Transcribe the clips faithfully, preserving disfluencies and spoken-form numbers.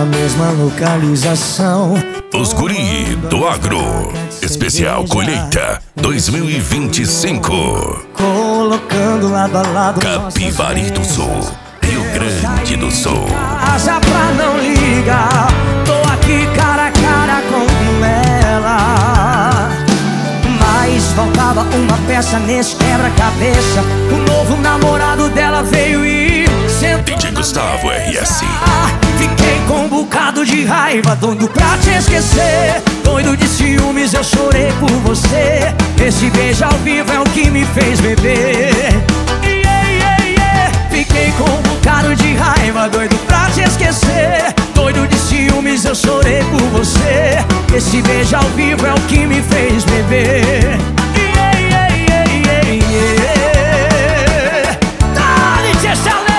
na mesma localização. Os Guri do Agro, especial colheita dois mil e vinte e cinco. Colocando lado a lado Capivari do Sul, Rio Grande do Sul. Casa pra não ligar, tô aqui cara a cara com ela. Mas faltava uma peça nesse quebra-cabeça. O novo namorado dela veio e sentou. D J Gustavo R S. Fiquei com um bocado de raiva, doido pra te esquecer. Doido de ciúmes, eu chorei por você. Esse beijo ao vivo é o que me fez beber. Yeah, yeah, yeah. Fiquei com um bocado de raiva, doido pra te esquecer. Doido de ciúmes, eu chorei por você. Esse beijo ao vivo é o que me fez beber. Yeah, yeah, yeah, yeah, yeah. Dá-lhe, tia Chalé.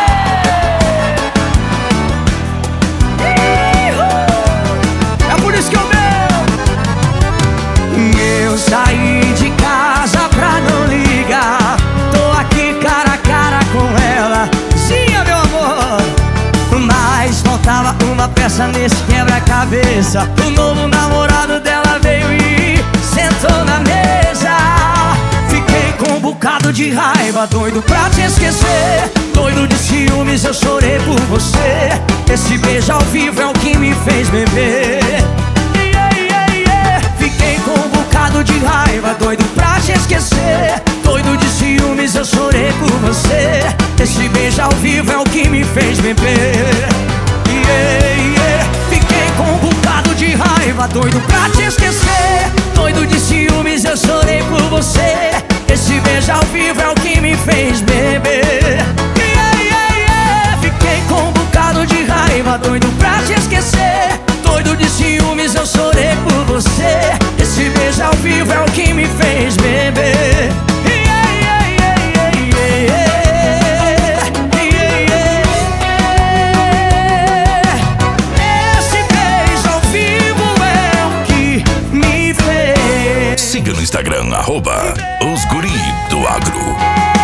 Saí de casa pra não ligar, tô aqui cara a cara com ela. Sim, meu amor. Mas faltava uma peça nesse quebra-cabeça. O novo namorado dela veio e sentou na mesa. Fiquei com um bocado de raiva, doido pra te esquecer. Doido de ciúmes, eu chorei por você. Esse beijo ao vivo é o que me fez beber. Fiquei com um bocado de raiva, doido pra te esquecer. Doido de ciúmes, eu chorei por você. Esse beijo ao vivo é o que me fez beber. Yeah, yeah. Fiquei com um bocado de raiva, doido pra te esquecer. Doido de ciúmes, eu chorei por você. Esse beijo ao vivo é o que me fez beber. Yeah, yeah, yeah. Fiquei com um bocado de raiva, doido pra te esquecer. Doido de ciúmes, eu chorei por você. Esse beijo ao vivo é o que me fez beber. Yeah, yeah, yeah, yeah, yeah. Yeah, yeah. Esse beijo ao vivo é o que me fez. Siga no Instagram, arroba Os Guri do Agro.